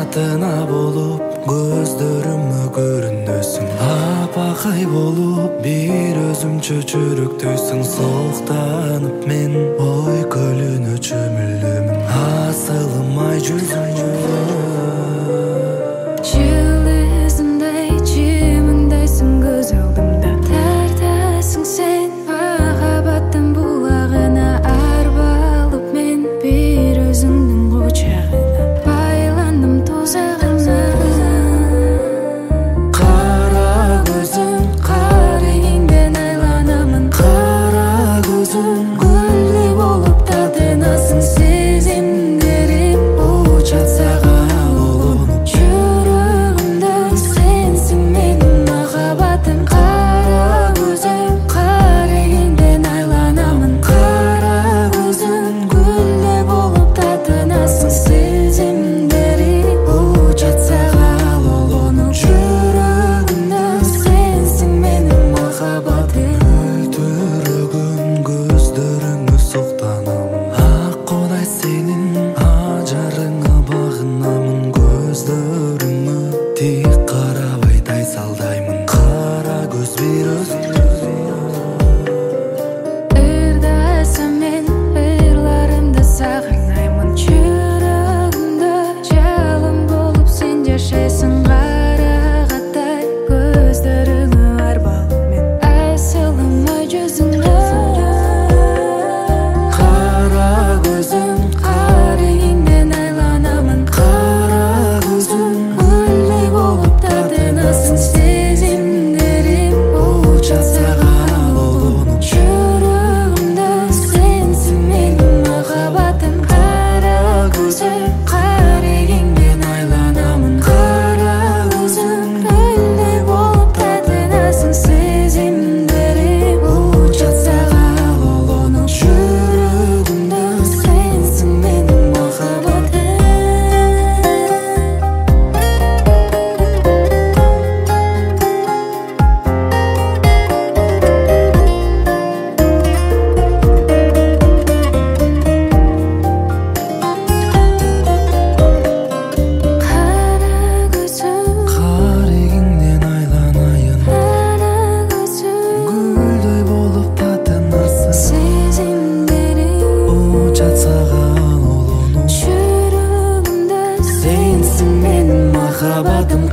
татына болуп көздөрүмө көрүнөсүң, апакай болуп бир өзүмчө чүрүктөйсүң. Соктанып мен ой көлүнө чөмүлдүмүн, асылмай жүзүңө. Жылысындай чымыңдайсың көз алдымда, тартасың сен махаббаттын булагына. Арбалып мен бир өзүңдүн кучагына, байландым тузагына. Кара көзүң, карегиңден айланамын. Кара көзүң, гүлдү болуп татынасың. Сезимдерим учат сага улунуп, жүрөгүмдө сенсиң менин махаббатым. Кара көзүң, карегиңден айланамын. Кара көзүң, гүлдү болуп татынасың. Сезимдерим учат сага улунуп, жүрөгүмдө сенсиң менин махаббатым. Өлтүрөгөн көздөрүңө соктанамын, ак кудай сенин ажарыңа багынамын. Көздөрүңө тик карабай тайсалдаймын, кара көз бир ырдасам мен ырларымды сагынаймын. Жүрөгүмдө жалын болуп сен жашайсың. Карагаттай көздөрүңө арбалып мен асылмай жүзүңө. Кара көзүң, карегиңден айланамын. Кара көзүң, гүлдү болуп татынасың. Сезимдерим учат сага улунуп, жүрөгүмдө сенсиң менин махаббатым. Кара көзүң, карегиңден айланамын. Кара көзүң, гүлдү болуп татынасың. Сезимдерим учат сага улунуп, жүрөгүмдө сенсиң менин махаббатым. Кара көзүң, карегиңден айланайын. Кара көзүң, гүлдөй болуп татынасың. Сезимдерим учат сага улунуп, жүрөгүмдө сенсиң менин махаббатым.